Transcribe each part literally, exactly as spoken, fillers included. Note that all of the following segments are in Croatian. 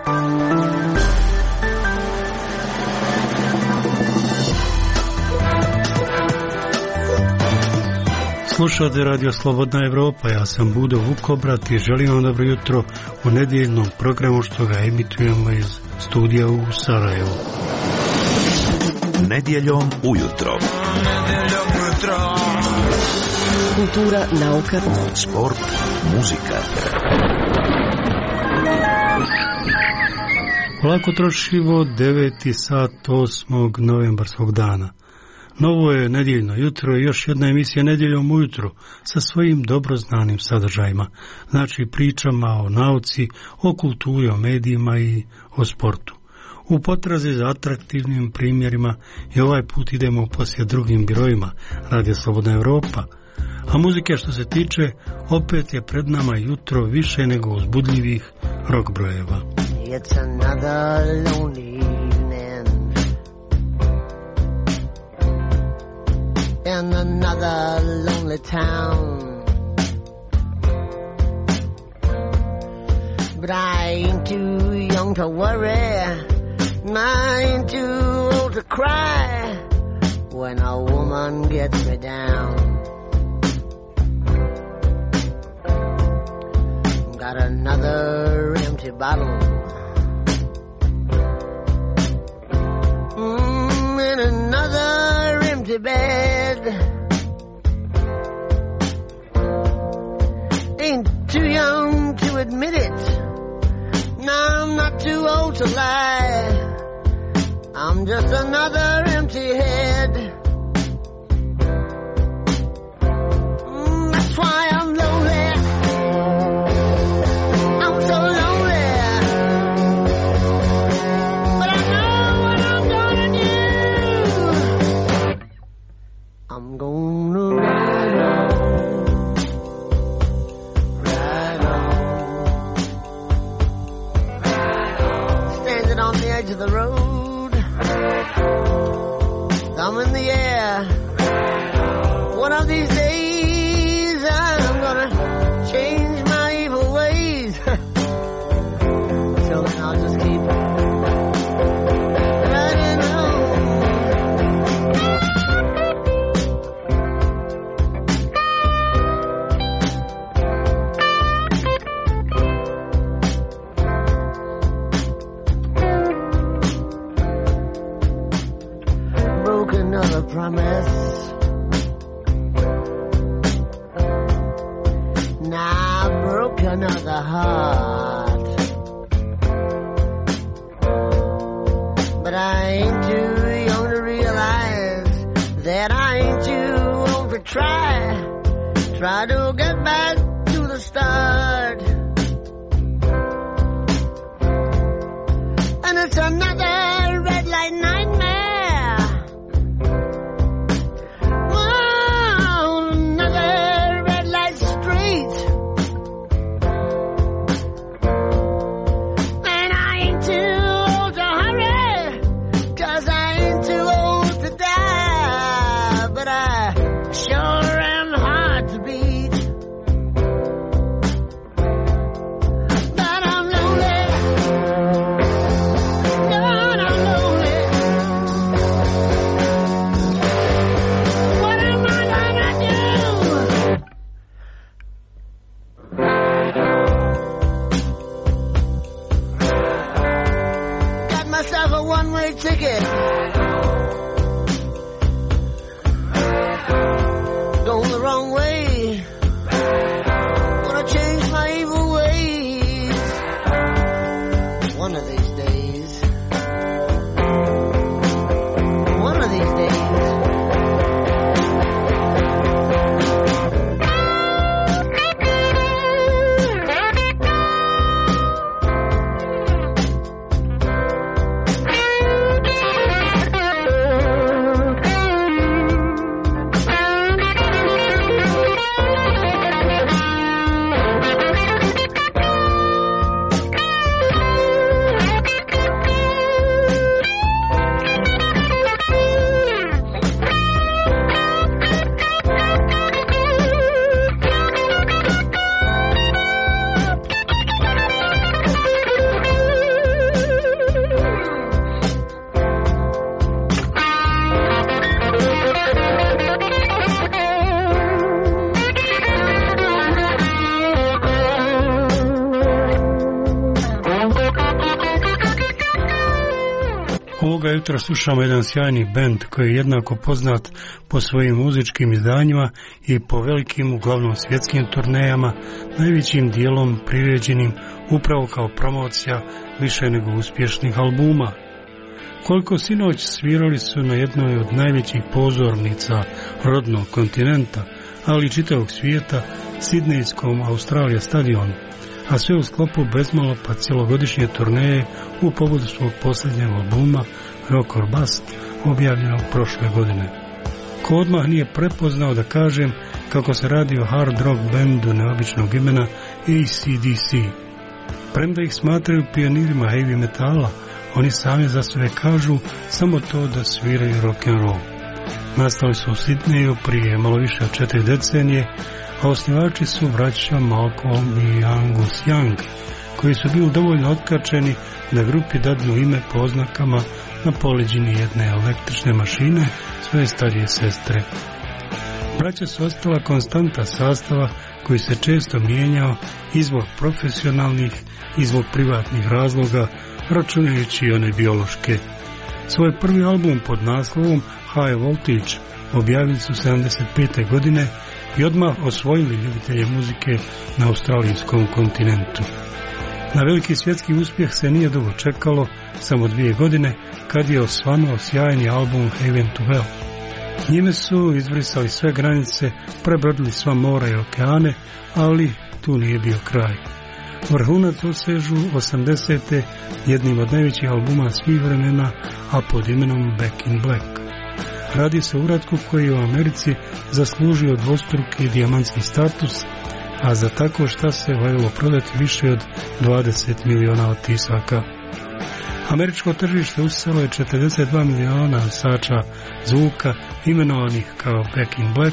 Slušate Radio Slobodna Evropa, ja sam Budo Vukobrat i želim vam dobro jutro u nedjeljnom programu što ga emitujemo iz studija u Sarajevu. Nedjeljom ujutro. Nedjeljom ujutro. Kultura, nauka, sport, muzika. Polako trošivo deveti sat osmog novembarskog dana. Novo je nedjeljno jutro i još jedna emisija Nedjeljom ujutro sa svojim dobro znanim sadržajima, znači pričama o nauci, o kulturi, o medijima i o sportu. U potrazi za atraktivnim primjerima i ovaj put idemo poslije drugim birojima Radio Slobodna Evropa, a muzike što se tiče opet je pred nama jutro više nego uzbudljivih rock brojeva. It's another lonely in another lonely town, but I ain't too young to worry, and I ain't too old to cry when a woman gets me down. Got another empty bottle, mm, and another empty bed. Ain't too young to admit it, no, I'm not too old to lie, I'm just another empty head. Mm, that's why I'm lonely, I'm so lonely, but I know what I'm gonna do. I'm gonna ride on, ride on, ride on. Standing on the edge of the road, thumb in the air. One of these days I'm gonna change my evil ways. Till then I'll just keep riding on. Broke another promise, now I broke another heart, but I ain't too young to realize that I ain't too old to try, try to get back to the start. And it's another red light nightmare, oh, another red light street, and I ain't too old to hurry, 'cause I ain't too old to die, but I sure am hard to beat. But I'm lonely, God, I'm lonely. What am I gonna do? Got myself a one-way ticket, going the wrong way, wanna change my evil ways one of these days, one of these days. Ovoga jutra slušamo jedan sjajni bend koji je jednako poznat po svojim muzičkim izdanjima i po velikim, uglavnom svjetskim turnejama, najvećim dijelom priređenim upravo kao promocija više nego uspješnih albuma. Koliko sinoć svirali su na jednoj od najvećih pozornica rodnog kontinenta, ali i čitavog svijeta, sidnejskom Australija stadionu, a sve u sklopu bezmalo pa cjelogodišnje turneje u povodu svog posljednjeg albuma Rock or Bust, objavljenog prošle godine. Ko odmah nije prepoznao da kažem kako se radi o hard rock bendu neobičnog imena A C D C. Premda ih smatraju pionirima heavy metala, oni sami za sebe kažu samo to da sviraju rock and roll. Nastali su u Sidneju prije malo više od četiri decenije, a osnivači su braća Malcolm i Angus Young, koji su bili dovoljno otkačeni da grupi dadnu ime po oznakama na poleđini jedne električne mašine svoje starije sestre. Braća su ostala konstanta sastava koji se često mijenjao i zbog profesionalnih i zbog privatnih razloga, računajući i one biološke. Svoj prvi album pod naslovom High Voltage objavili su sedamdeset pete godine i odmah osvojili ljubitelje muzike na australijskom kontinentu. Na veliki svjetski uspjeh se nije dugo čekalo, samo dvije godine, kad je osvanuo sjajni album Heaven to Hell. Njime su izbrisali sve granice, prebrodili sva mora i okeane, ali tu nije bio kraj. Vrhunac dosežu osamdesete jednim od najvećih albuma svih vremena, a pod imenom Back in Black. Radi se o uratku koji je u Americi zaslužio dvostruki dijamantski status, a za tako šta se valjalo prodati više od dvadeset miliona otisaka. Američko tržište usisalo je četrdeset dva miliona nosača zvuka imenovanih kao Back in Black,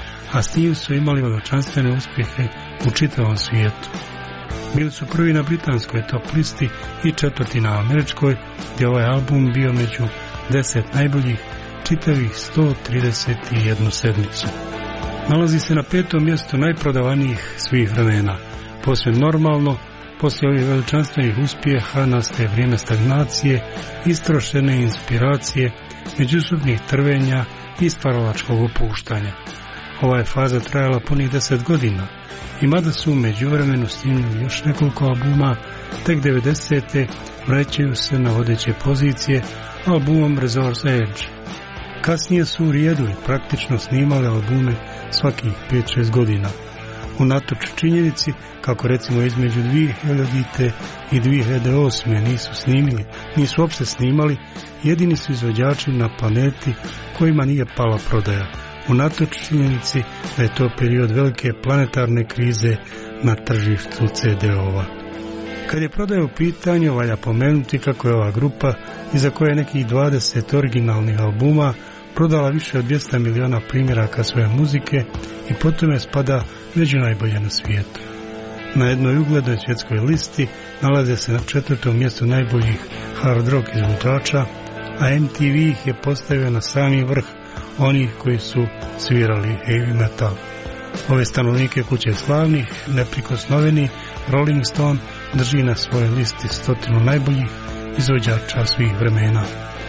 a s tim su imali veličanstvene uspjehe u čitavom svijetu. Bili su prvi na britanskoj top listi i četvrti na američkoj, gdje ovaj album bio među deset najboljih čitavih sto trideset jednu sedmicu. Nalazi se na petom mjestu najprodavanijih svih vremena. Posve normalno, poslije ovih veličanstvenih uspjeha nastaje vrijeme stagnacije, istrošene inspiracije, međusobnih trvenja i stvaralačkog opuštanja. Ova je faza trajala punih deset godina, i mada su u međuvremenu snimili još nekoliko albuma, tek devedesete vraćaju se na vodeće pozicije albumom Resource Edge. Kasnije su rijedili, praktično snimali albume svakih pet šest godina. Unatoč činjenici kako recimo između dvije hiljadite i dvije hiljade osme nisu snimili, nisu uopšte snimali, jedini su izvođači na planeti kojima nije pala prodaja. Unatoč činjenici da je to period velike planetarne krize na tržištu ce de ova. Kad je prodaja u pitanju, valja pomenuti kako je ova grupa, iza koje je nekih dvadeset originalnih albuma, prodala više od dvjesto miliona primjeraka svoje muzike i potom je spada među najbolje na svijetu. Na jednoj uglednoj svjetskoj listi nalaze se na četvrtom mjestu najboljih hard rock izvođača, a em te ve ih je postavio na sami vrh onih koji su svirali heavy metal. Ove stanovnike kuće slavnih, neprikosnoveni, Rolling Stone drži na svojoj listi stotinu najboljih izvođača svih vremena.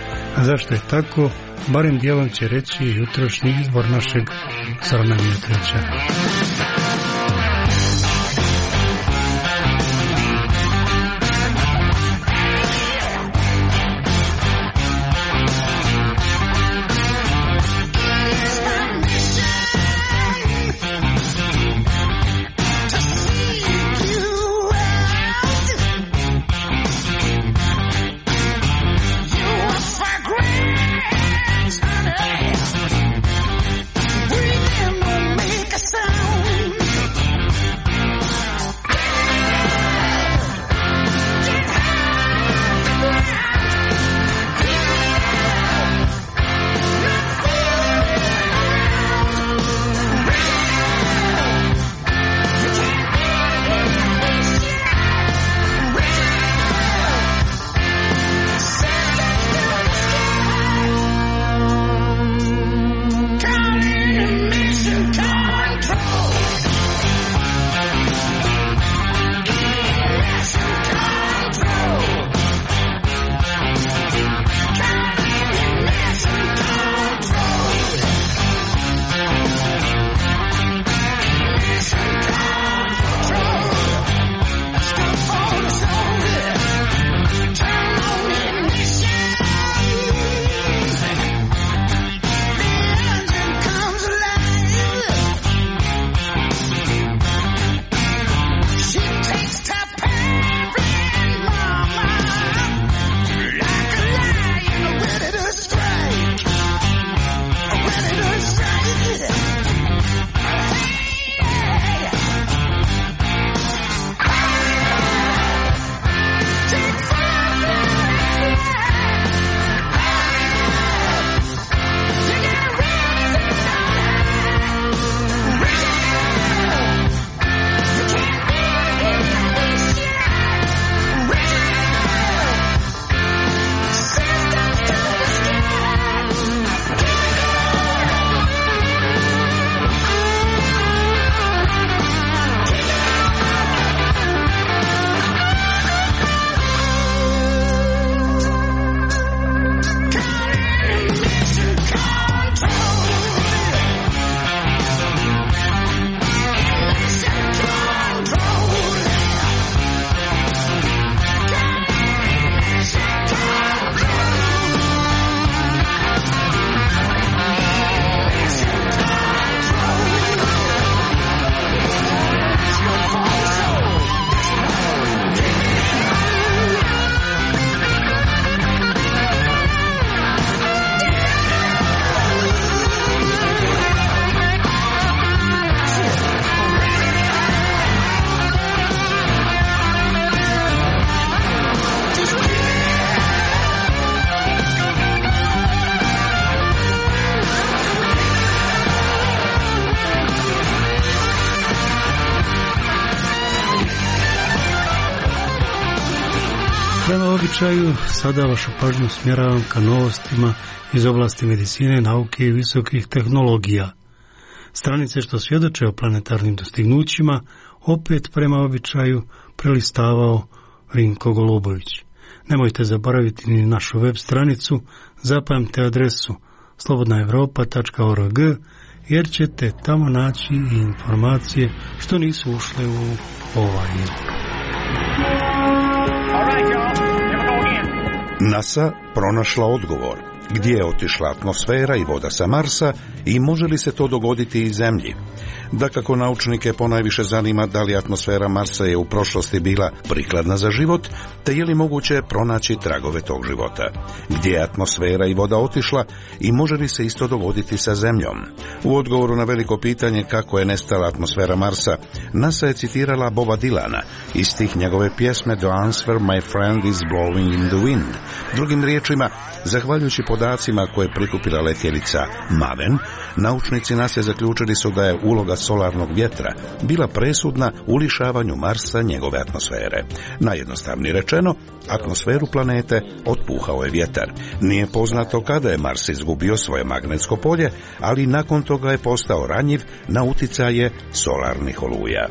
A zašto je tako, barem dijelom će reći jutrošnji izbor našeg Zorana Mijetrića. Sound Prema običaju, sada vašu pažnju smjeravam ka novostima iz oblasti medicine, nauke i visokih tehnologija. Stranice što svjedoče o planetarnim dostignućima, opet prema običaju prelistavao Vinko Golubović. Nemojte zaboraviti ni našu web stranicu, zapamte adresu slobodna europa tačka org, jer ćete tamo naći i informacije što nisu ušle u ovaj izbor. NASA pronašla odgovor. Gdje je otišla atmosfera i voda sa Marsa i može li se to dogoditi i Zemlji? Dakako, naučnike ponajviše zanima da li atmosfera Marsa je u prošlosti bila prikladna za život, te je li moguće pronaći tragove tog života. Gdje je atmosfera i voda otišla i može li se isto dogoditi sa Zemljom? U odgovoru na veliko pitanje kako je nestala atmosfera Marsa, NASA je citirala Boba Dylana iz tih njegove pjesme The Answer My Friend is Blowing in the Wind. Drugim riječima, zahvaljujući podacima koje je prikupila letjelica Maven, naučnici NASA zaključili su da je uloga solarnog vjetra bila presudna u lišavanju Marsa njegove atmosfere. Najjednostavnije rečeno, atmosferu planete otpuhao je vjetar. Nije poznato kada je Mars izgubio svoje magnetsko polje, ali nakon toga je postao ranjiv na uticaje solarnih oluja.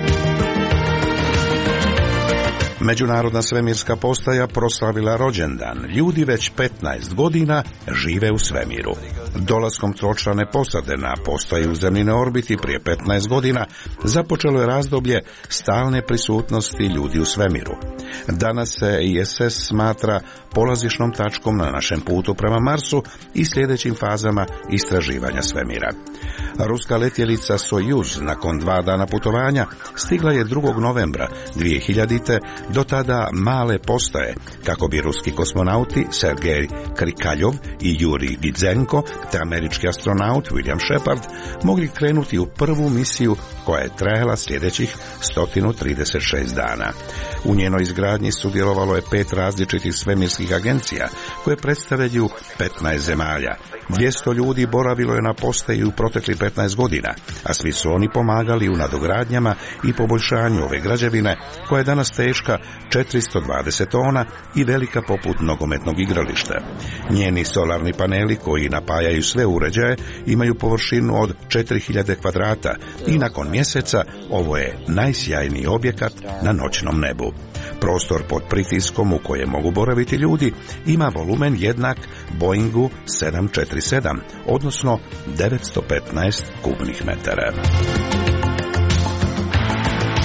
Međunarodna svemirska postaja proslavila rođendan. Ljudi već petnaest godina žive u svemiru. Dolaskom tročlane posade na postaju u zemljine orbiti prije petnaest godina započelo je razdoblje stalne prisutnosti ljudi u svemiru. Danas se I S S smatra polazišnom tačkom na našem putu prema Marsu i sljedećim fazama istraživanja svemira. Ruska letjelica Sojuz nakon dva dana putovanja stigla je drugog novembra dvije hiljadite do tada male postaje, kako bi ruski kosmonauti Sergej Krikaljov i Juri Vidzenko te američki astronaut William Shepard mogli krenuti u prvu misiju koja je trajala sljedećih sto trideset šest dana. U njenoj izgradnji sudjelovalo je pet različitih svemirskih agencija koje predstavljaju petnaest zemalja. dvjesto ljudi boravilo je na postaji u proteklih petnaest godina, a svi su oni pomagali u nadogradnjama i poboljšanju ove građevine koja je danas teška četiristo dvadeset tona i velika poput nogometnog igrališta. Njeni solarni paneli koji napajaju sve uređaje imaju površinu od četiri hiljade kvadrata i nakon mjeseca ovo je najsjajniji objekat na noćnom nebu. Prostor pod pritiskom u kojem mogu boraviti ljudi ima volumen jednak Boeingu sedam četiri sedam, odnosno devetsto petnaest kubnih metara.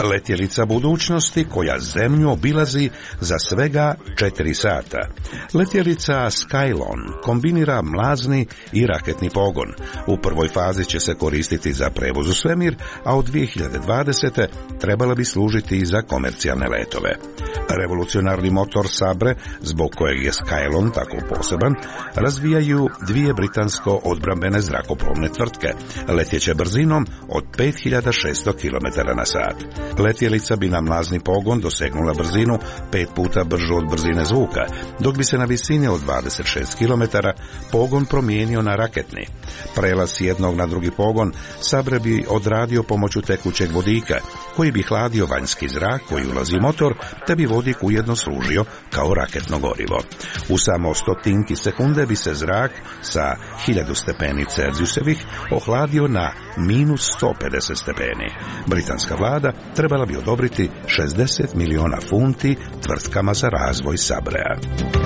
Letjelica budućnosti koja zemlju obilazi za svega četiri sata. Letjelica Skylon kombinira mlazni i raketni pogon. U prvoj fazi će se koristiti za prevoz u svemir, a od dvije hiljade dvadesete trebala bi služiti i za komercijalne letove. Revolucionarni motor Sabre, zbog kojeg je Skylon tako poseban, razvijaju dvije britansko-odbrambene zrakoplovne tvrtke, letjeće brzinom od pet hiljada šesto kilometara na sat. Letjelica bi na mlazni pogon dosegnula brzinu pet puta bržu od brzine zvuka, dok bi se na visini od dvadeset šest kilometara pogon promijenio na raketni. Prelaz s jednog na drugi pogon Sabre bi odradio pomoću tekućeg vodika, koji bi hladio vanjski zrak koji ulazi u motor, te bi vodik ujedno služio kao raketno gorivo. U samo stotinki sekunde bi se zrak sa hiljadu stepeni Celzijusevih ohladio na minus sto pedeset stepeni. Britanska vlada trebala bi odobriti šezdeset miliona funti tvrtkama za razvoj Sabrea.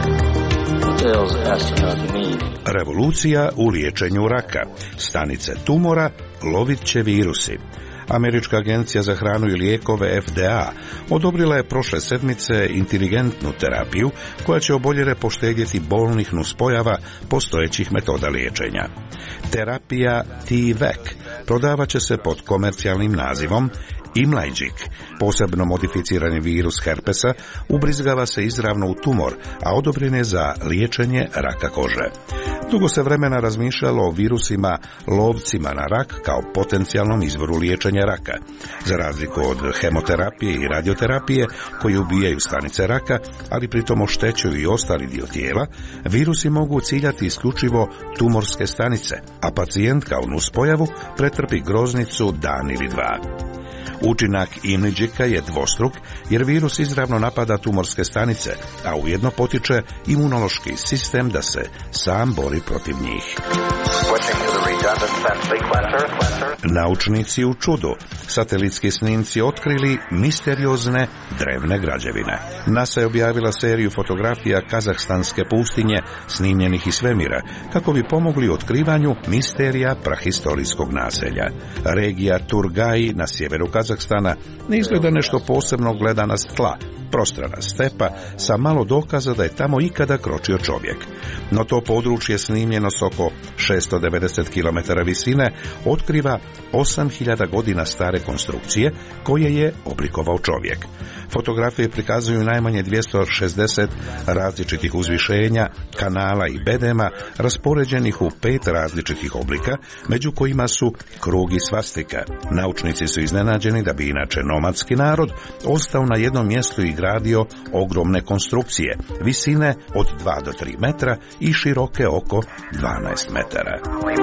Revolucija u liječenju raka. Stanice tumora lovit će virusi. Američka agencija za hranu i lijekove F D A odobrila je prošle sedmice inteligentnu terapiju koja će oboljele poštedjeti bolnih nuspojava postojećih metoda liječenja. Terapija T-Vec prodavat će se pod komercijalnim nazivom Imlajđik. Posebno modificirani virus herpesa ubrizgava se izravno u tumor, a odobren je za liječenje raka kože. Dugo se vremena razmišljalo o virusima lovcima na rak kao potencijalnom izvoru liječenja raka. Za razliku od hemoterapije i radioterapije koji ubijaju stanice raka, ali pritom oštećuju i ostali dio tijela, virusi mogu ciljati isključivo tumorske stanice, a pacijent kao nuspojavu pretrpi groznicu dan ili dva. Učinak Imlajđika je dvostruk jer virus izravno napada tumorske stanice, a ujedno potiče imunološki sistem da se sam bori protiv njih. Naučnici u čudu. Satelitski snimci otkrili misteriozne drevne građevine. NASA je objavila seriju fotografija kazahstanske pustinje snimljenih iz svemira, kako bi pomogli u otkrivanju misterija prahistorijskog naselja. Regija Turgaj na sjeveru Kazahstana ne izgleda nešto posebno gledana s tla, prostrana stepa sa malo dokaza da je tamo ikada kročio čovjek. No to područje snimljeno s oko šesto devedeset kilometara visine otkriva osam hiljada godina stare konstrukcije koje je oblikovao čovjek. Fotografije prikazuju najmanje dvjesto šezdeset različitih uzvišenja, kanala i bedema raspoređenih u pet različitih oblika, među kojima su krug i svastika. Naučnici su iznenađeni da bi inače nomadski narod ostao na jednom mjestu i gradio ogromne konstrukcije, visine od dva do tri metra i široke oko dvanaest metara.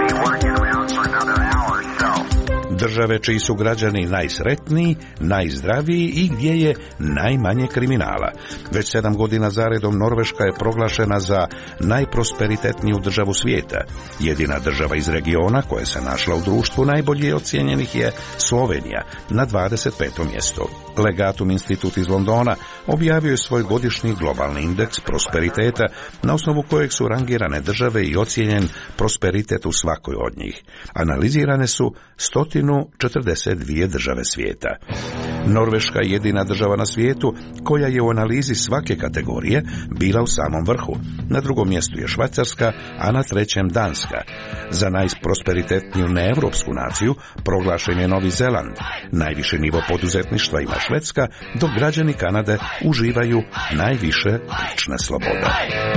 Države čiji su građani najsretniji, najzdraviji i gdje je najmanje kriminala. Već sedam godina zaredom Norveška je proglašena za najprosperitetniju državu svijeta. Jedina država iz regiona koja se našla u društvu najbolje ocijenjenih je Slovenija na dvadeset petom mjestu. Legatum institut iz Londona objavio je svoj godišnji globalni indeks prosperiteta na osnovu kojeg su rangirane države i ocijenjen prosperitet u svakoj od njih. Analizirane su sto četrdeset dvije države svijeta. Norveška je jedina država na svijetu koja je u analizi svake kategorije bila u samom vrhu. Na drugom mjestu je Švicarska, a na trećem Danska. Za najprosperitetniju neevropsku naciju proglašen je Novi Zeland. Najviše nivo poduzetništva ima Švedska, dok građani Kanade uživaju najviše lične slobode.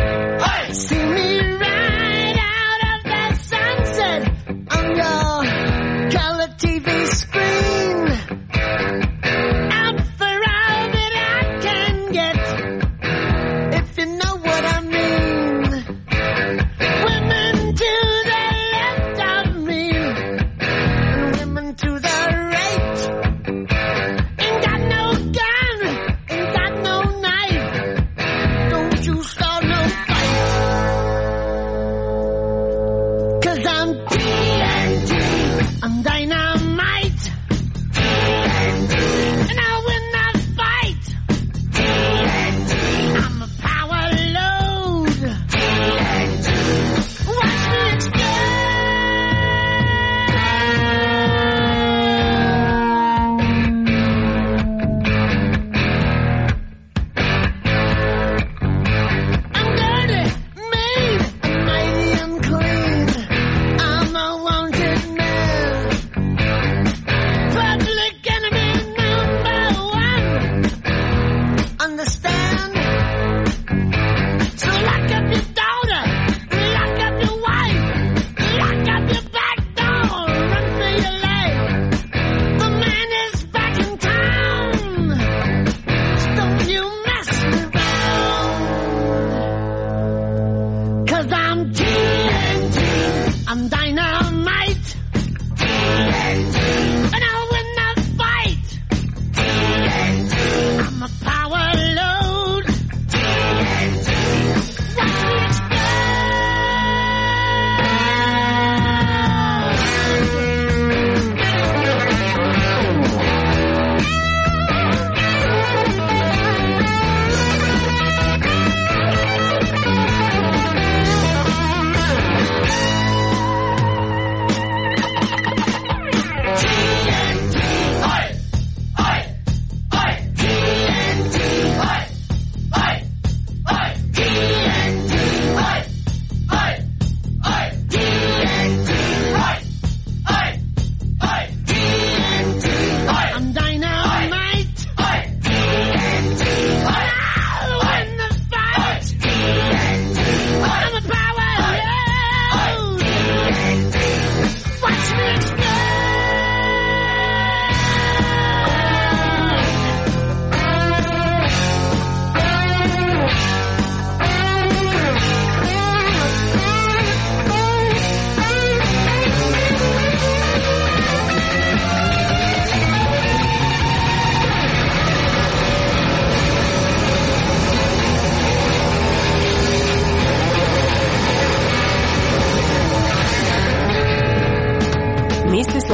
T V screen. Out for all that I can get, if you know what I mean. Women to the left of me, and women to the right. Ain't got no gun, ain't got no knife. Don't you start no fight.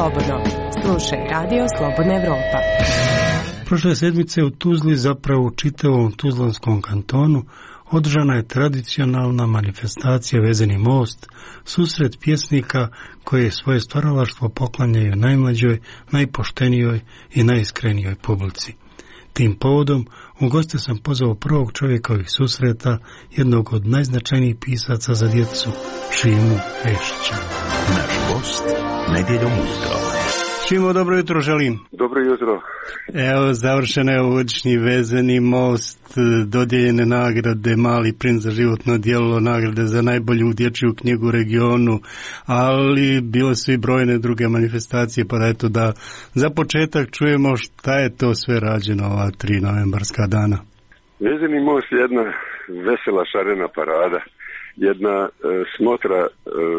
slobodno. Slušaj Radio Slobodna Evropa. Prošle sedmice u Tuzli, zapravo u čitavom Tuzlanskom kantonu, održana je tradicionalna manifestacija Vezeni most, susret pjesnika koje svoje stvaralaštvo poklanjaju najmlađoj, najpoštenijoj i najiskrenijoj publici. Tim povodom u goste sam pozvao prvog čovjeka ovih susreta, jednog od najznačajnijih pisaca za djecu, Šimu Ešića. Naš gost nedjeljom ujutro. Šimo, dobro jutro želim. Dobro jutro. Evo, završen je ovogodišnji Vezeni most, dodijeljene nagrade Mali princ za životno djelo, nagrade za najbolju dječju knjigu u regionu, ali bile su i brojne druge manifestacije, pa da eto da za početak čujemo šta je to sve rađeno ova tri novembarska dana. Vezeni most je jedna vesela šarena parada, jedna e, smotra e,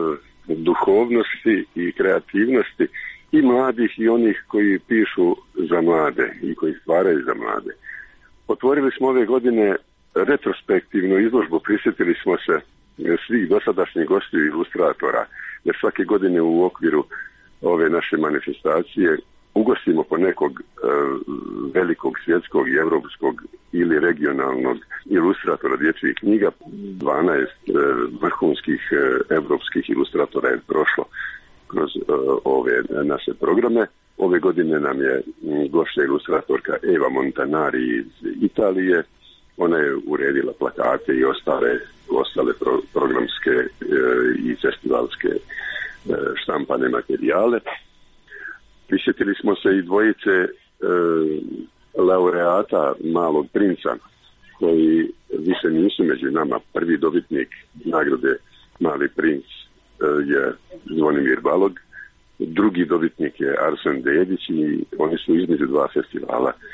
duhovnosti i kreativnosti i mladih i onih koji pišu za mlade i koji stvaraju za mlade. Otvorili smo ove godine retrospektivnu izložbu, prisjetili smo se svih dosadašnjih gostiju i ilustratora, jer svake godine u okviru ove naše manifestacije ugostimo po nekog e, velikog svjetskog i evropskog ili regionalnog ilustratora dječjih knjiga. dvanaest e, vrhunskih e, evropskih ilustratora je prošlo kroz uh, ove naše programe. Ove godine nam je gošća ilustratorka Eva Montanari iz Italije. Ona je uredila plakate i ostale, ostale pro, programske uh, i festivalske uh, štampane materijale. Prisjetili smo se i dvojice uh, laureata Malog princa, koji više nisu među nama. Prvi dobitnik nagrade Mali princ je Zvonimir Balog, drugi dobitnik je Arsen Dedić i oni su između dva festivala e,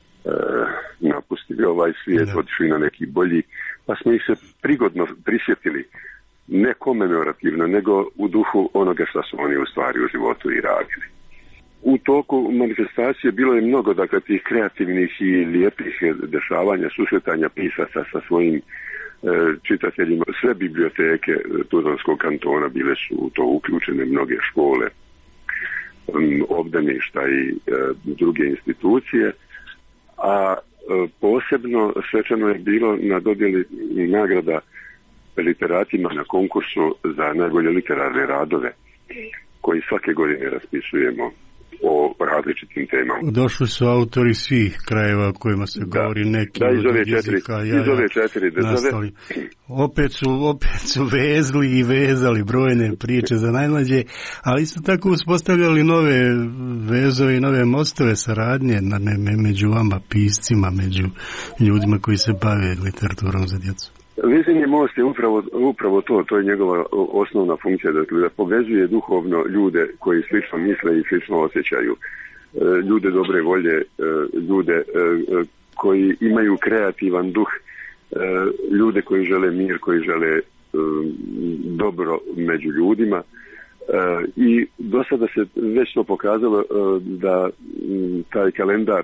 napustili ovaj svijet, da. Otišli na neki bolji, pa smo ih se prigodno prisjetili, ne komemorativno, nego u duhu onoga što su oni u stvari u životu i radili. U toku manifestacije bilo je mnogo, dakle, tih kreativnih i lijepih dešavanja, susretanja pisaca sa svojim čitateljima. Sve biblioteke Tuzlanskog kantona bile su u to uključene, mnoge škole, obdaništa i e, druge institucije, a e, posebno svečano je bilo na dodjeli nagrada literatima na konkursu za najbolje literarne radove koji svake godine raspisujemo o različitim temama. Došli su autori svih krajeva o kojima se da, govori, neki da, iz ove četiri, jezika, ja, iz ove četiri države. Opet su, opet su vezli i vezali brojne priče za najmlađe, ali isto tako uspostavljali nove vezove i nove mostove saradnje na, ne, među vama, piscima, među ljudima koji se bave literaturom za djecu. Vezeni most je upravo, upravo to, to je njegova osnovna funkcija, dakle, da povezuje duhovno ljude koji slično misle i slično osjećaju, ljude dobre volje, ljude koji imaju kreativan duh, ljude koji žele mir, koji žele dobro među ljudima. I do sada se već to pokazalo da taj kalendar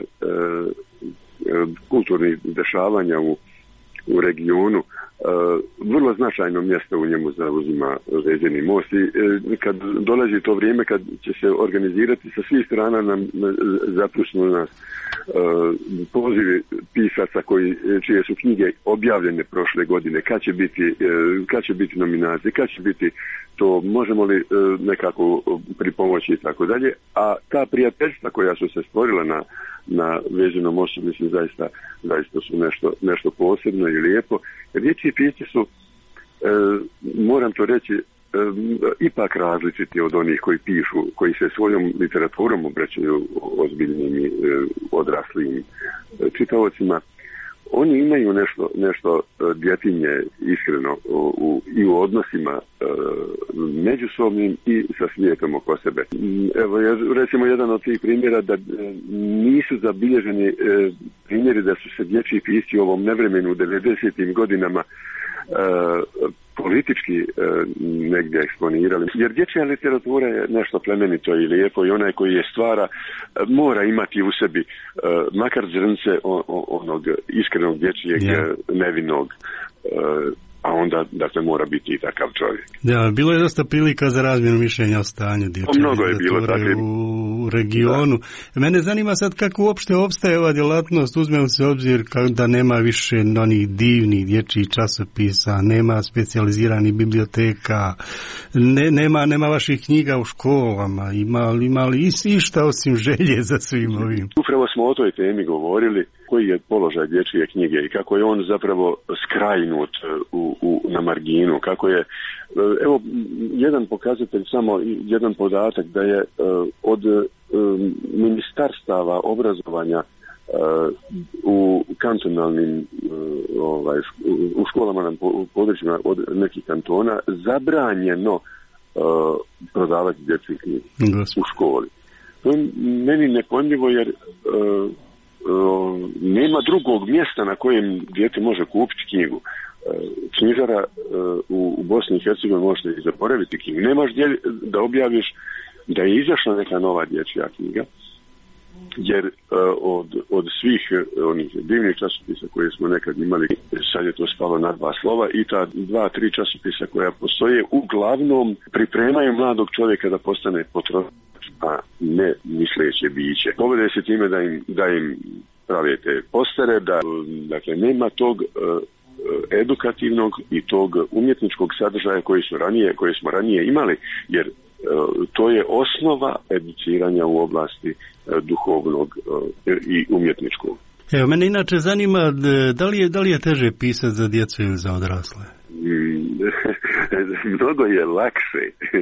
kulturnih dešavanja u u regionu, uh, vrlo značajno mjesto u njemu zauzima Vezeni most i uh, kad dolazi to vrijeme kad će se organizirati sa svih strana nam zaprušnu nas uh, pozivi pisaca koji, čije su knjige objavljene prošle godine, kad će biti, uh, kad će biti nominacije, kad će biti to, možemo li uh, nekako pripomoći i tako dalje, a ta prijateljstva koja su se stvorila na na Vezenom mostu, mislim, zaista, zaista su nešto, nešto posebno i lijepo. Dječji pisci su, e, moram to reći, e, ipak različiti od onih koji pišu, koji se svojom literaturom obraćaju ozbiljnim i e, odraslim čitaocima. Oni imaju nešto, nešto djetinje iskreno u, u, i u odnosima e, međusobnim i sa svijetom oko sebe. Evo, recimo, jedan od tih primjera da e, nisu zabilježeni e, primjeri da su se dječji pisci u ovom nevremenu u devedesetim godinama e, politički e, negdje eksponirali. Jer dječja literatura je nešto plemenito i lijepo i onaj koji je stvara e, mora imati u sebi e, makar zrnce on, on, onog iskrenog dječjeg yeah. nevinog. E, a onda dakle mora biti i takav čovjek. Da, bilo je dosta prilika za razmjenu mišljenja o stanju dječje Mnogo je bilo literature u regionu. Da. Mene zanima sad kako uopšte opstaje ova djelatnost, uzmemo se obzir da nema više onih divnih dječjih časopisa, nema specijaliziranih biblioteka, ne, nema, nema vaših knjiga u školama, ima li, ima li išta osim želje za svim ovim? Upravo smo o toj temi govorili, koji je položaj dječje knjige i kako je on zapravo skrajnut u, u, na marginu, kako je, evo, jedan pokazatelj, samo jedan podatak, da je od ministarstava obrazovanja u kantonalnim ovaj, u školama na područjima od nekih kantona zabranjeno prodavati dječje knjige u školi. To je meni nepojmljivo jer Uh, nema drugog mjesta na kojem dijete može kupiti knjigu. Uh, knjižara uh, u, u Bosni i Hercegovini možete i zaboraviti knjigu. Nemaš gdje da objaviš da je izašla neka nova dječja knjiga, jer uh, od, od svih uh, onih divnih časopisa koje smo nekad imali, sad je to spalo na dva slova i ta dva, tri časopisa koja postoje uglavnom pripremaju mladog čovjeka da postane potrošač, a ne misleće biće. Povede se time da im, da im prave te postere, da dakle nema tog uh, edukativnog i tog umjetničkog sadržaja koji su ranije, koje smo ranije imali, jer uh, to je osnova educiranja u oblasti uh, duhovnog uh, i umjetničkog. Evo, mene inače zanima da li je, da li je teže pisati za djecu ili za odrasle? Mnogo je lakše.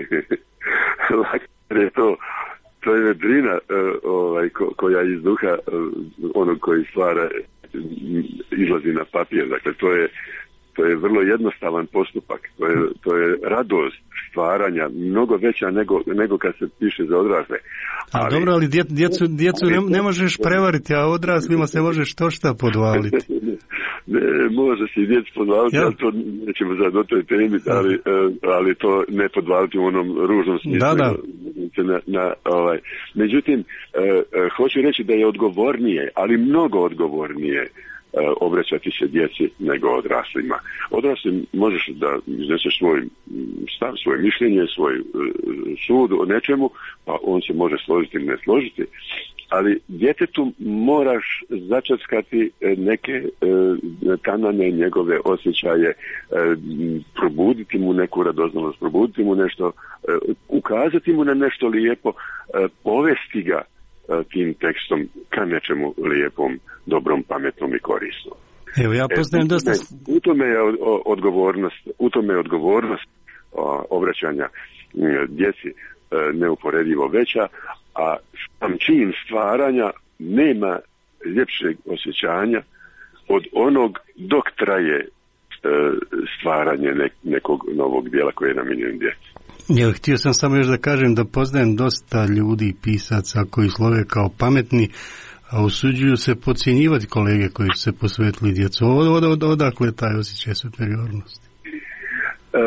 Lakše je to. To je vedrina uh, ovaj, ko, koja iz duha uh, onog koji stvara izlazi na papir. Dakle, to je, to je vrlo jednostavan postupak. To je, to je radost stvaranja, mnogo veća nego, nego kad se piše za odrasle. A ali, dobro, ali dje, djecu, djecu ne, ne možeš prevariti, a odraslima se možeš to šta podvaliti. Ne, možeš i djecu podvaliti, ja. Ali to nećemo sad o toj temi, ali, ali to ne podvaliti u onom ružnom smislu. Da, da. Na, na, ovaj. Međutim, eh, hoću reći da je odgovornije, ali mnogo odgovornije eh, obraćati se djeci nego odraslima. Odraslim možeš da izneseš svoj stav, svoje mišljenje, svoj eh, sud o nečemu, pa on se može složiti ili ne složiti, ali djetetu moraš začaskati neke e, kanane, njegove osjećaje, e, probuditi mu neku radoznalost, probuditi mu nešto, e, ukazati mu na nešto lijepo, e, povesti ga e, tim tekstom ka nečemu lijepom, dobrom, pametnom i korisnom. Evo, ja poznajem e, dosta... U tome je odgovornost, u tome je odgovornost o, obraćanja djeci e, neuporedivo veća, a sam čin stvaranja nema ljepšeg osjećanja od onog dok traje e, stvaranje nek, nekog novog dijela koje je namijenjen djeci. Ja, htio sam samo još da kažem da poznajem dosta ljudi, pisaca koji slove kao pametni, a usuđuju se podcjenjivati kolege koji su se posvetili djecu. Od, od, od, odakle taj osjećaj superiornosti? E,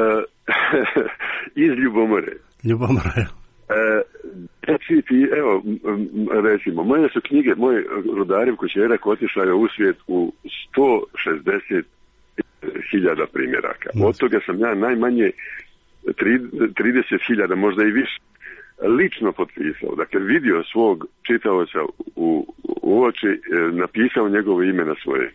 iz ljubomore. Ljubomora, evo. E, evo, recimo, moje su knjige, moj Rudarev Kućerak otišao je u svijet u sto šezdeset hiljada primjeraka. Od toga sam ja najmanje trideset hiljada, možda i više, lično potpisao. Dakle, vidio svog čitaoca u, u oči, napisao njegovo ime na svoje.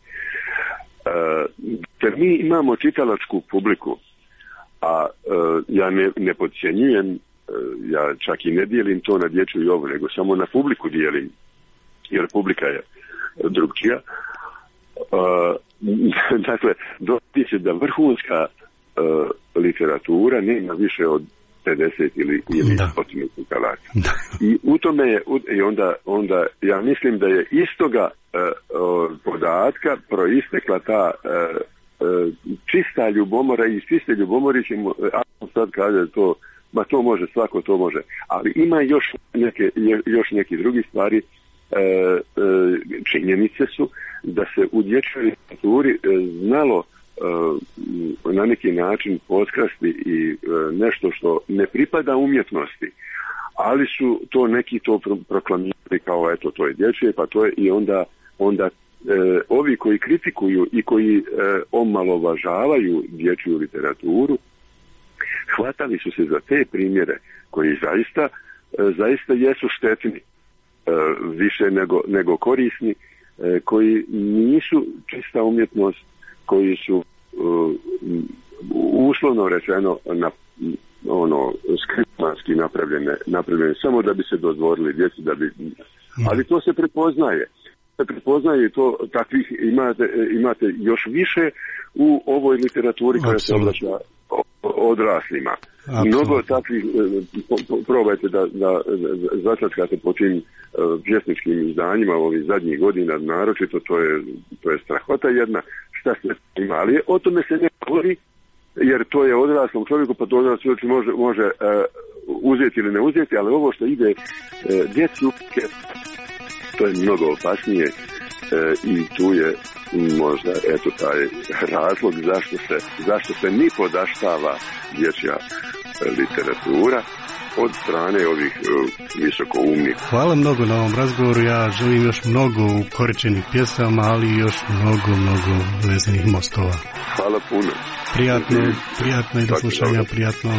Jer mi imamo čitalačku publiku, a ja ne, ne podcjenjujem, ja čak i ne dijelim to na dječju i ovu, nego samo na publiku dijelim, jer publika je drugčija. Uh, dakle, doti se da vrhunska uh, literatura nema više od pedeset ili, ili sto čitalaca. I u tome je, i onda, onda ja mislim da je iz toga uh, podatka proistekla ta uh, uh, čista ljubomora, i iz čiste ljubomori ćemo, ako sad kaže to, ma to može, svako to može, ali ima još neke, još neki drugi stvari. E, e, činjenice su da se u dječjoj literaturi e, znalo e, na neki način potkrasti i e, nešto što ne pripada umjetnosti, ali su to neki to pro, proklamirali kao eto to je dječje, pa to je, i onda onda ovi koji kritikuju i koji e, omalovažavaju dječju literaturu, hvatali su se za te primjere koji zaista, e, zaista jesu štetni e, više nego, nego korisni, e, koji nisu čista umjetnost, koji su e, uslovno rečeno na ono skriptmanski napravljene, napravljene samo da bi se dodvorili djeci, da bi, ali to se prepoznaje. Prepoznaje to, takvih imate, imate još više u ovoj literaturi koja se obraća odraslima. Absolutno. Mnogo takvih, probajte da, da zaslačkate po tim pjesničkim izdanjima ovih zadnjih godina, naročito to je, to je strahota jedna, šta se ima, ali o tome se ne govori, jer to je odraslom čovjeku, pa to odrasli čovjek može, može uh, uzeti ili ne uzeti, ali ovo što ide uh, djecu, to je mnogo opasnije uh, i tu je možda eto taj razlog zašto se, zašto se ni podaštava dječja uh, literatura od strane ovih uh, visokoumnih. Hvala mnogo na ovom razgovoru, ja želim još mnogo ukoričenih pjesama, ali još mnogo, mnogo vezanih mostova. Hvala puno. Prijatno, prijatno i do slušanja, prijatno.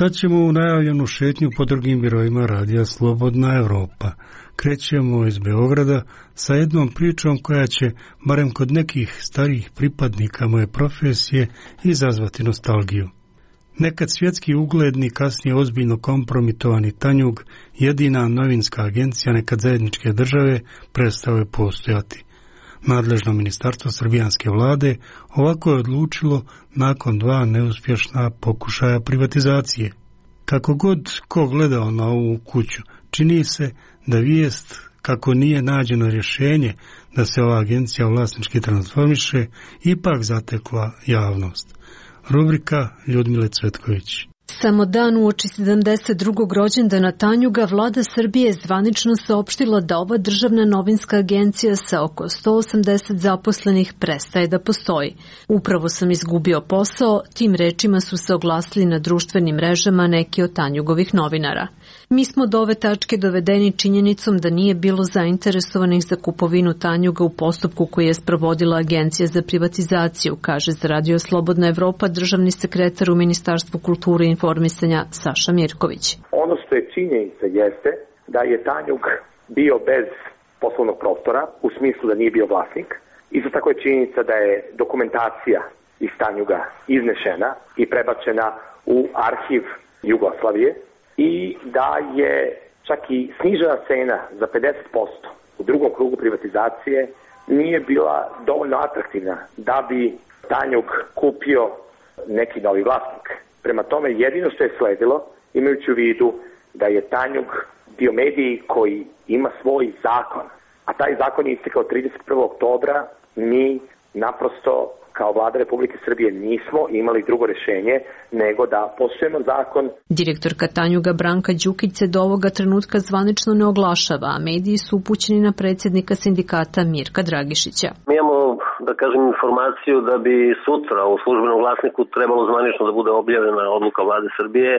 Sad ćemo u najavljenu šetnju po drugim biroima radija Slobodna Evropa. Krećemo iz Beograda sa jednom pričom koja će, barem kod nekih starijih pripadnika moje profesije, izazvati nostalgiju. Nekad svjetski ugledni, kasnije ozbiljno kompromitovani Tanjug, jedina novinska agencija nekad zajedničke države, prestao je postojati. Nadležno ministarstvo srbijanske vlade ovako je odlučilo nakon dva neuspješna pokušaja privatizacije. Kako god ko gledao na ovu kuću, čini se da vijest kako nije nađeno rješenje da se ova agencija vlasnički transformiše, ipak zatekla javnost. Rubrika Ljudmile Cvetković. Samo dan uoči sedamdeset drugog rođendana Tanjuga vlada Srbije je zvanično saopštila da ova državna novinska agencija sa oko sto osamdeset zaposlenih prestaje da postoji. Upravo sam izgubio posao, tim rečima su se oglasili na društvenim mrežama neki od Tanjugovih novinara. Mi smo do ove tačke dovedeni činjenicom da nije bilo zainteresovanih za kupovinu Tanjuga u postupku koji je sprovodila Agencija za privatizaciju, kaže za Radio Slobodna Evropa državni sekretar u Ministarstvu kulture i informisanja Saša Mirković. Ono što je činjenica jeste da je Tanjug bio bez poslovnog prostora, u smislu da nije bio vlasnik. Isto tako je činjenica da je dokumentacija iz Tanjuga iznešena i prebačena u arhiv Jugoslavije i da je čak i snižena cena za pedeset posto u drugom krugu privatizacije nije bila dovoljno atraktivna da bi Tanjug kupio neki novi vlasnik. Prema tome, jedino što je sledilo, imajući u vidu da je Tanjug bio medij koji ima svoj zakon, a taj zakon je istekao trideset prvog oktobra, mi naprosto kao vlada Republike Srbije nismo imali drugo rješenje nego da poštujemo zakon. Direktorka Tanjuga Branka Đukić se do ovoga trenutka zvanično ne oglašava, a mediji su upućeni na predsjednika sindikata Mirka Dragišića. Mi imamo, da kažem, informaciju da bi sutra u službenom glasniku trebalo zvanično da bude objavljena odluka vlade Srbije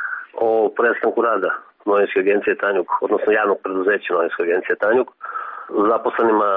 o prestanku rada novinske agencije Tanjug, odnosno javnog preduzeća novinske agencije Tanjug. Zaposlenima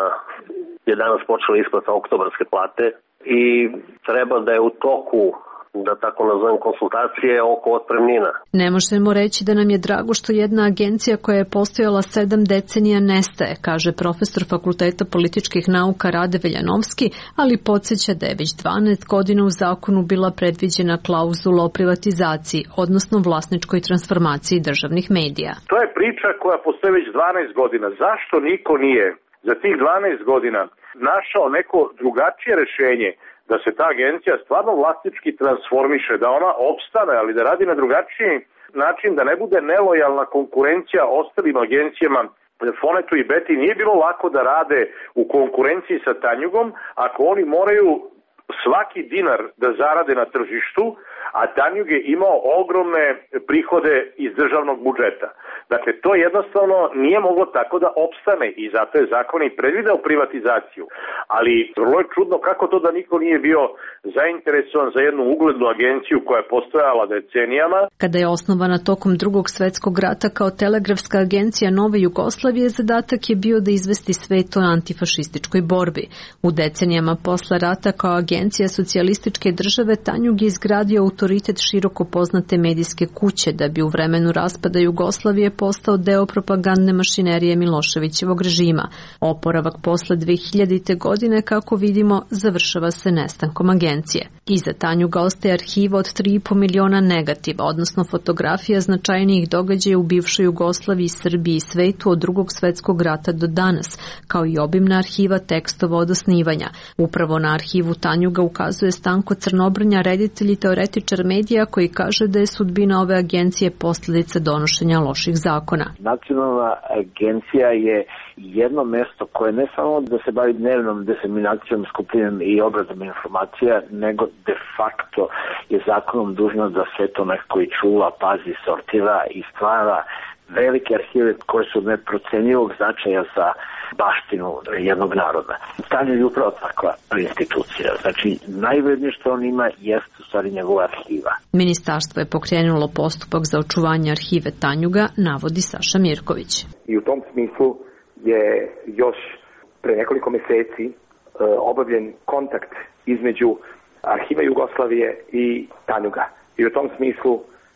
je danas počela isplata oktobarske plate i treba da je u toku, da tako nazovem, konsultacije oko otpremnina. Ne možemo reći da nam je drago što jedna agencija koja je postojala sedam decenija nestaje, kaže profesor Fakulteta političkih nauka Rade Veljanovski, ali podsjeća da je već dvanaest godina u zakonu bila predviđena klauzula o privatizaciji, odnosno vlasničkoj transformaciji državnih medija. To je priča koja postoji već dvanaest godina. Zašto niko nije za tih dvanaest godina našao neko drugačije rješenje da se ta agencija stvarno vlasnički transformiše, da ona opstane, ali da radi na drugačiji način, da ne bude nelojalna konkurencija ostalim agencijama. Fonetu i Beti nije bilo lako da rade u konkurenciji sa Tanjugom ako oni moraju svaki dinar da zarade na tržištu, a Tanjug je imao ogromne prihode iz državnog budžeta. Dakle, to jednostavno nije moglo tako da opstane i zato je zakon i predvideo privatizaciju. Ali vrlo je čudno kako to da niko nije bio zainteresovan za jednu uglednu agenciju koja je postojala decenijama. Kada je osnovana tokom drugog svjetskog rata kao telegrafska agencija Nove Jugoslavije, zadatak je bio da izvesti svet o antifašističkoj borbi. U decenijama posle rata kao agencija socijalističke države Tanjug je izgradio autoritet široko poznate medijske kuće da bi u vremenu raspada Jugoslavije postao deo propagandne mašinerije Miloševićevog režima. Oporavak posle dve hiljadite. godine, kako vidimo, završava se nestankom agencije. Iza Tanjuga ostaje arhiva od tri i po miliona negativa, odnosno fotografija značajnijih događaja u bivšoj Jugoslaviji, Srbiji i svetu od drugog svjetskog rata do danas, kao i obimna arhiva tekstova od osnivanja. Upravo na arhivu Tanjuga ukazuje Stanko Crnobrnja, reditelj i teoretičar medija, koji kaže da je sudbina ove agencije posljedica donošenja loših zakona. Nacionalna agencija je jedno mesto koje ne samo da se bavi dnevnom diseminacijom, skupljanjem i obradom informacija, nego de facto je zakonom dužno da sve to nekako i čuva, pazi, sortira i stvara velike arhive koje su neprocenjivog značaja za baštinu jednog naroda. Tanjug je upravo takva institucija. Znači, najvrednije što on ima jeste u stvari njegova arhiva. Ministarstvo je pokrenulo postupak za očuvanje arhive Tanjuga, navodi Saša Mirković. I u tom smislu je još pre nekoliko mjeseci e, obavljen kontakt između arhiva Jugoslavije i Tanjuga. I u tom smislu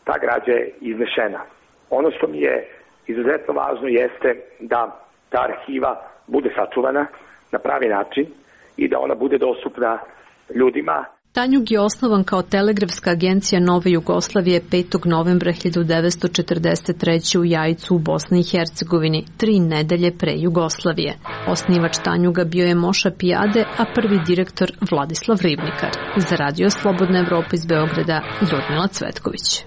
ta građa je iznešena. Ono što mi je izuzetno važno jeste da ta arhiva bude sačuvana na pravi način i da ona bude dostupna ljudima. Tanjug je osnovan kao telegrafska agencija Nove Jugoslavije petog novembra hiljadu devetsto četrdeset treće. u Jajcu u Bosni i Hercegovini, tri nedelje pre Jugoslavije. Osnivač Tanjuga bio je Moša Pijade, a prvi direktor Vladislav Ribnikar. Za Radio Slobodna Evropa iz Beograda, Ljudmila Cvetković.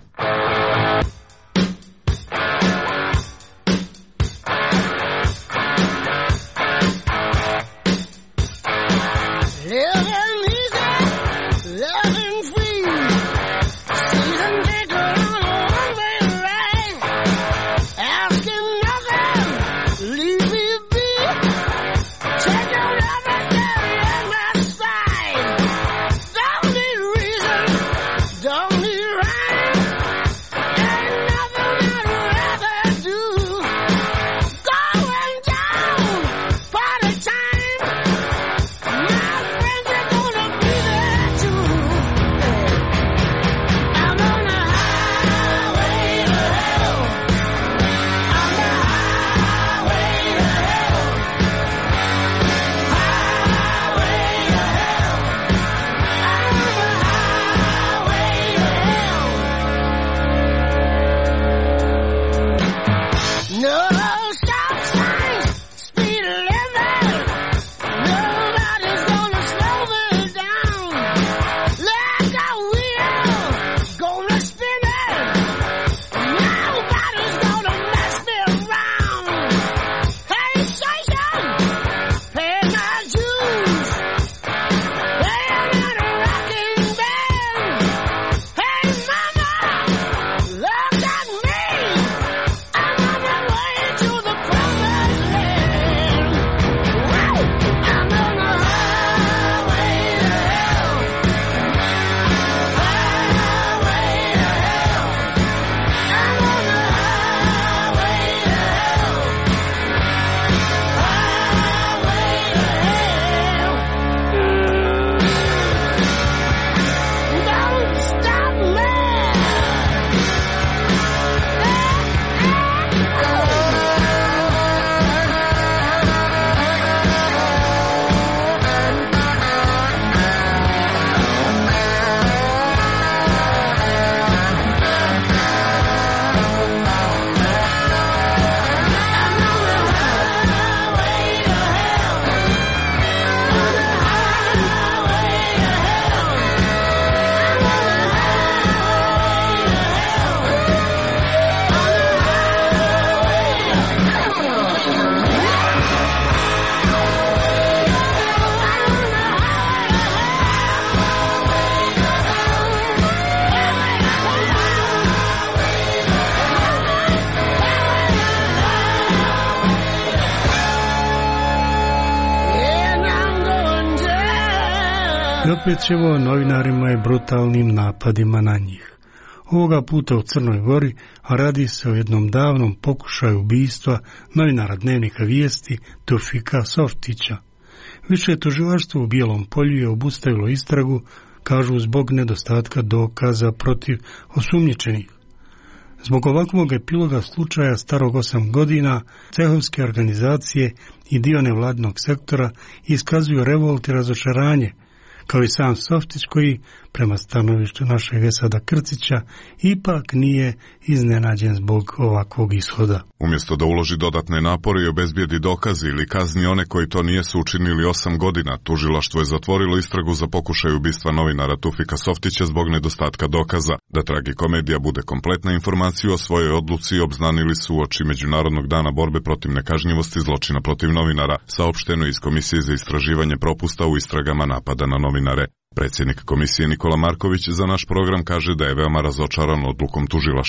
I opet ćemo novinarima i brutalnim napadima na njih. Ovoga puta u Crnoj Gori, a radi se o jednom davnom pokušaju ubistva novinara Dnevnika Vijesti Tofika Softića. Više tužilaštvo u Bijelom Polju je obustavilo istragu, kažu zbog nedostatka dokaza protiv osumnjičenih. Zbog ovakvog epiloga slučaja starog osam godina, cehovske organizacije i dio nevladinog sektora iskazuju revolt i razočaranje, kao i sam Softić koji, prema stanovištu našeg Esada Krcića, ipak nije iznenađen zbog ovakvog ishoda. Umjesto da uloži dodatne napore i obezbijedi dokazi ili kazni one koji to nijesu učinili osam godina, tužilaštvo je zatvorilo istragu za pokušaj ubistva novinara Tufika Softića zbog nedostatka dokaza. Da tragikomedija bude kompletna, informaciju o svojoj odluci obznanili su uoči Međunarodnog dana borbe protiv nekažnjivosti zločina protiv novinara, saopšteno iz Komisije za istraživanje propusta u istragama napada na novinare. Predsjednik komisije Nikola Marković za naš program kaže da je veoma razočaran odlukom tužilaštva.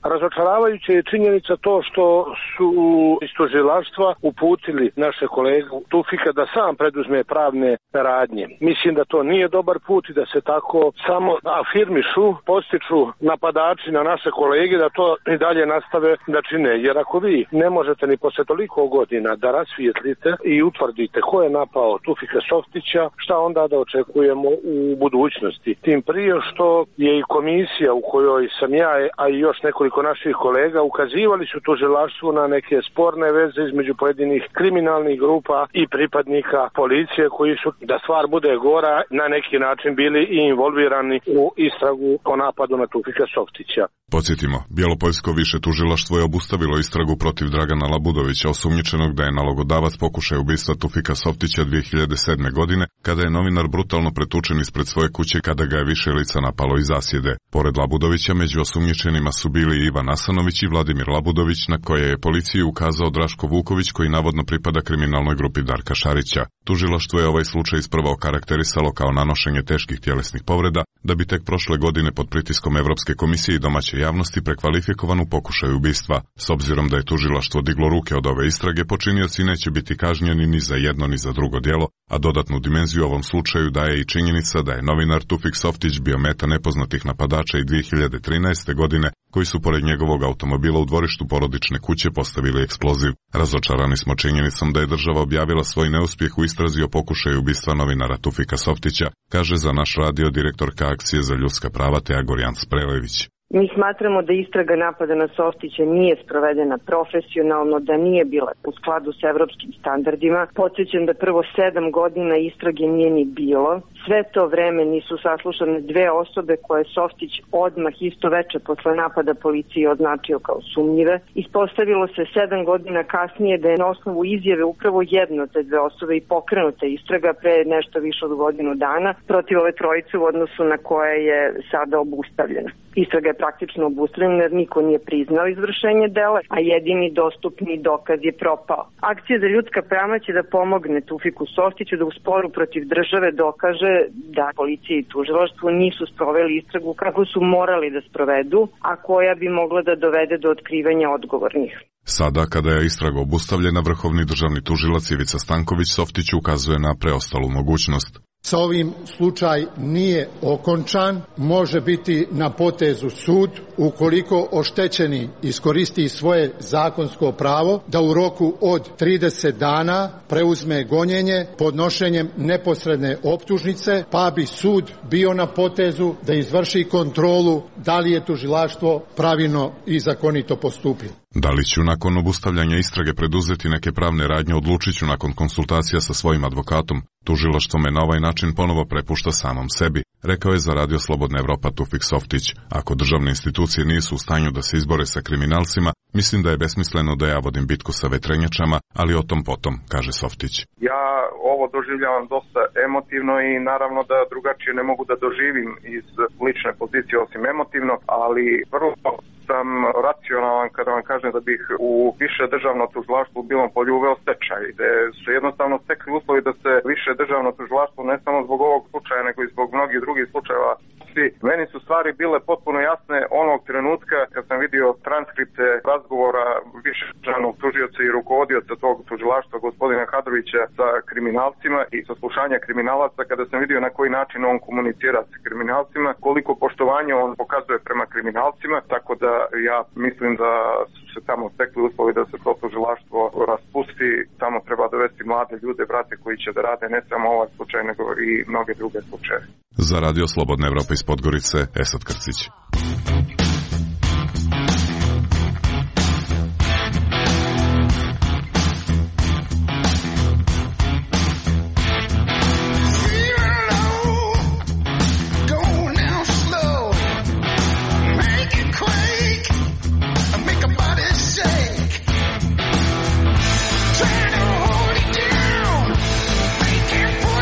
Razočaravajuća je činjenica to što su iz tužilaštva uputili naše kolegu Tufika da sam preduzme pravne radnje. Mislim da to nije dobar put i da se tako samo afirmišu, postiču napadači na naše kolege da to i dalje nastave da čine. Jer ako vi ne možete ni posle toliko godina da rasvijetlite i utvrdite ko je napao Tufika Softića, šta onda da očekujemo u budućnosti? Tim prije što je i komisija u kojoj sam ja, a i još nekoliko naših kolega ukazivali su tužilaštvu na neke sporne veze između pojedinih kriminalnih grupa i pripadnika policije koji su, da stvar bude gora, na neki način bili i involvirani u istragu o napadu na Tufika Softića. Podsjetimo, Bjelopoljsko više tužilaštvo je obustavilo istragu protiv Dragana Labudovića, osumnjičenog da je nalogodavac pokušaja ubistva Tufika Softića dvije hiljade sedme. godine, kada je novinar brutalno pretučen ispred svoje kuće kada ga je više lica napalo iz zasjede. Pored Labudovića, među osumnjičenima su bili Ivan Asanović i Vladimir Labudović, na koje je policiji ukazao Draško Vuković, koji navodno pripada kriminalnoj grupi Darka Šarića. Tužilaštvo je ovaj slučaj isprva okarakterisalo kao nanošenje teških tjelesnih povreda, da bi tek prošle godine pod pritiskom Evropske komisije i domaće javnosti prekvalifikovan u pokušaju ubistva. S obzirom da je tužilaštvo diglo ruke od ove istrage, počinioci neće biti kažnjeni ni za jedno ni za drugo djelo, a dodatnu dimenziju ovom slučaju daje i činjenica da je novinar Tufik Softić bio meta nepoznatih napadača i dvije hiljade trinaeste. godine, koji su pored njegovog automobila u dvorištu porodične kuće postavili eksploziv. Razočarani smo činjenicom da je država objavila svoj neuspjeh u istrazi o pokušaju ubistva novinara Tufika Softića, kaže za naš radio direktorka Akcije za ljudska prava Teja Gorjan Sprelević. Mi smatramo da istraga napada na Softića nije sprovedena profesionalno, da nije bila u skladu sa evropskim standardima. Podsjećam da prvo sedam godina istrage nije ni bilo. Sve to vreme nisu saslušane dve osobe koje Softić odmah isto veče posle napada policije označio kao sumnjive. Ispostavilo se sedam godina kasnije da je na osnovu izjave upravo jedno od te dve osobe i pokrenuta istraga pre nešto više od godinu dana protiv ove trojice u odnosu na koje je sada obustavljena. Istraga je praktično obustavljena jer niko nije priznao izvršenje dela, a jedini dostupni dokaz je propao. Akcija za ljudska prava će da pomogne Tufiku Softiću da u sporu protiv države dokaže da policija i tužilaštvo nisu sproveli istragu kako su morali da sprovedu, a koja bi mogla da dovede do otkrivanja odgovornih. Sada, kada je istraga obustavljena, vrhovni državni tužilac Ivica Stanković Softiću ukazuje na preostalu mogućnost. Sa ovim slučaj nije okončan, može biti na potezu sud ukoliko oštećeni iskoristi svoje zakonsko pravo da u roku od trideset dana preuzme gonjenje podnošenjem neposredne optužnice, pa bi sud bio na potezu da izvrši kontrolu da li je tužilaštvo pravilno i zakonito postupilo. Da li ću nakon obustavljanja istrage preduzeti neke pravne radnje, odlučit ću nakon konsultacija sa svojim advokatom. Tužilaštvo me na ovaj način ponovo prepušta samom sebi, rekao je za Radio Slobodna Evropa Tufik Softić. Ako državne institucije nisu u stanju da se izbore sa kriminalcima, mislim da je besmisleno da ja vodim bitku sa vetrenjačama, ali o tom potom, kaže Softić. Ja ovo doživljavam dosta emotivno i naravno da drugačije ne mogu da doživim iz lične pozicije osim emotivno, ali vrlo sam racionalan kada vam kažem da bih u više državno tužilaštvo bilo polju uveo stečaj, gde su jednostavno stekli uslovi da se više državno tužilaštvo ne samo zbog ovog slučaja nego i zbog mnogih drugih slučajeva. Meni su stvari bile potpuno jasne onog trenutka kad sam vidio transkripte razgovora više državnog tužioca i rukovodioca tog tužilaštva gospodina Hadrovića sa kriminalcima i saslušanja kriminalaca, kada sam vidio na koji način on komunicira sa kriminalcima, koliko poštovanja on pokazuje prema kriminalcima, tako da ja mislim da su se tamo stekli uslovi da se to tužilaštvo raspusti. Tamo treba dovesti mlade ljude, brate, koji će da rade ne samo ovaj slučaj, nego i mnoge druge slučaje. Za Radio Slobodna Evropa iz Podgorice, Esad Krcić.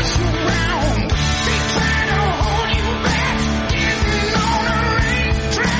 Train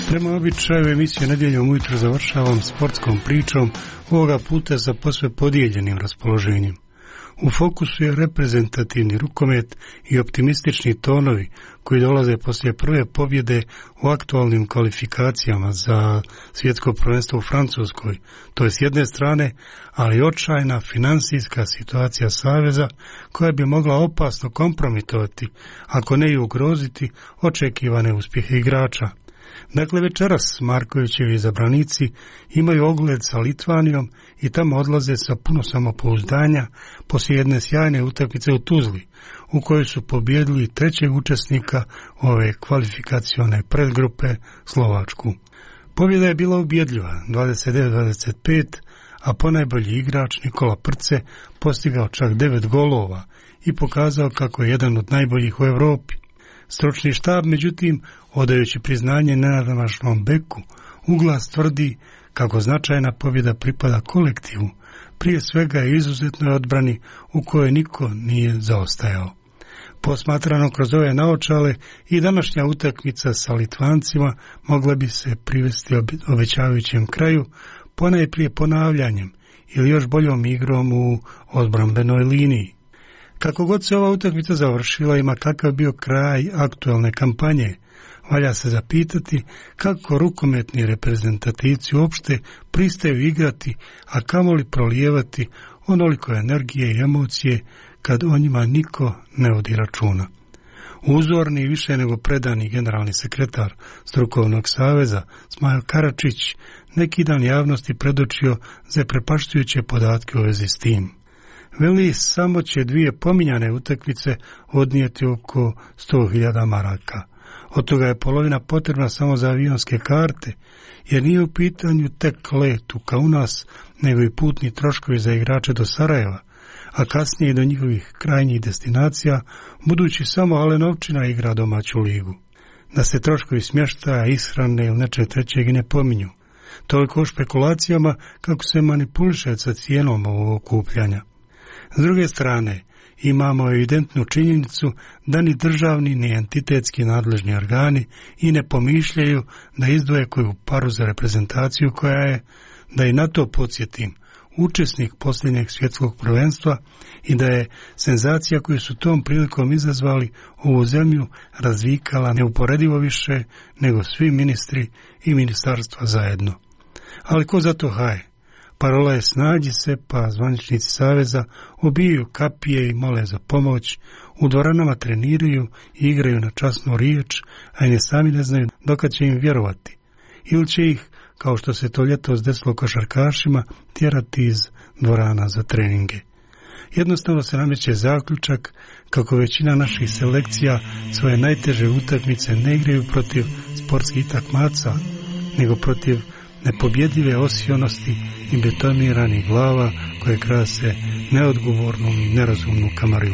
Prema običaju emisiju Nedjeljom ujutro završavam sportskom pričom, ovoga puta sa posve podijeljenim raspoloženjem. U fokusu je reprezentativni rukomet i optimistični tonovi koji dolaze poslije prve pobjede u aktualnim kvalifikacijama za svjetsko prvenstvo u Francuskoj. To je s jedne strane, ali očajna finansijska situacija Saveza koja bi mogla opasno kompromitovati, ako ne i ugroziti, očekivane uspjehe igrača. Dakle, večeras Markovićevi izabranici imaju ogled sa Litvanijom i tamo odlaze sa puno samopouzdanja poslije jedne sjajne utakmice u Tuzli, u kojoj su pobijedili trećeg učesnika ove kvalifikacione predgrupe, Slovačku. Pobjeda je bila ubjedljiva, dvadeset devet dvadeset pet, a ponajbolji igrač Nikola Prce postigao čak devet golova i pokazao kako je jedan od najboljih u Europi. Stručni štab, međutim, odajući priznanje nenadmašnom beku, uglas tvrdi kako značajna pobjeda pripada kolektivu, prije svega i izuzetnoj odbrani u kojoj niko nije zaostajao. Posmatrano kroz ove naočale i današnja utakmica sa Litvancima mogla bi se privesti obećavajućem kraju, ponajprije ponavljanjem ili još boljom igrom u odbrambenoj liniji. Kako god se ova utakmica završila, ima kakav bio kraj aktualne kampanje, valja se zapitati kako rukometni reprezentativci uopšte pristaju igrati, a kamoli prolijevati onoliko energije i emocije kad o njima niko ne vodi računa. Uzorni i više nego predani generalni sekretar Strukovnog saveza Smail Karačić neki dan javnosti predočio zaprepašćujuće podatke u vezi s tim. Veli, samo će dvije pominjane utakmice odnijeti oko sto hiljada maraka. Od toga je polovina potrebna samo za avionske karte, jer nije u pitanju tek let u kao u nas, nego i putni troškovi za igrače do Sarajeva, a kasnije i do njihovih krajnjih destinacija, budući samo Alenovčina igra domaću ligu. Da se troškovi smještaja, ishrane ili nečeg trećeg i ne pominju. Toliko o špekulacijama kako se manipuliše sa cijenom ovog okupljanja. S druge strane, imamo evidentnu činjenicu da ni državni ni entitetski nadležni organi i ne pomišljaju da izdvoje koju paru za reprezentaciju koja je, da i na to podsjetim, učesnik posljednjeg svjetskog prvenstva i da je senzacija koju su tom prilikom izazvali ovu zemlju razvikala neuporedivo više nego svi ministri i ministarstva zajedno. Ali ko za to haje? Parola je snađi se, pa zvaničnici Saveza obijaju kapije i mole za pomoć, u dvoranama treniraju i igraju na časnu riječ, a i ne sami ne znaju dokad će im vjerovati. Ili će ih, kao što se to ljetos desilo košarkašima, tjerati iz dvorana za treninge. Jednostavno se nameće zaključak kako većina naših selekcija svoje najteže utakmice ne igraju protiv sportskih takmaca, nego protiv nepobjedive osionosti i betoniranih glava koje krase neodgovornu i nerazumnu kamarilu.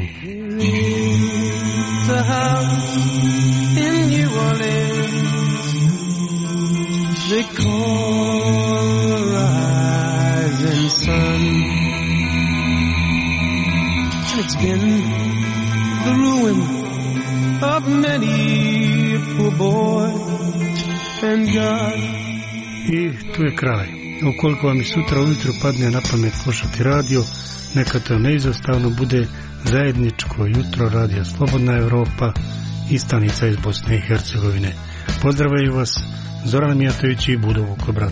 I tu je kraj. Ukoliko vam i sutra ujutro padne na pamet slušati radio, neka to neizostavno bude zajedničko jutro radija Slobodna Evropa i stanica iz Bosne i Hercegovine. Pozdravljaju vas Zoran Mijatović i Budo Vukobrat.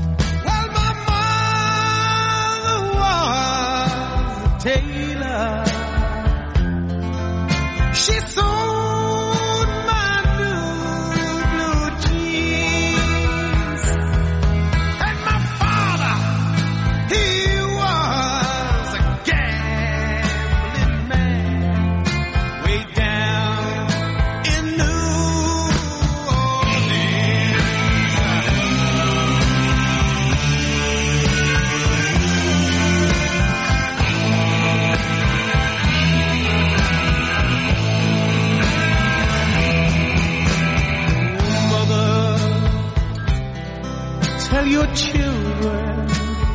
Tell your children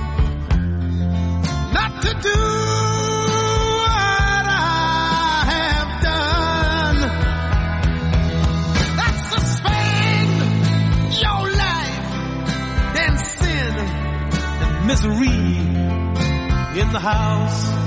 not to do what I have done. That's to spend your life the house.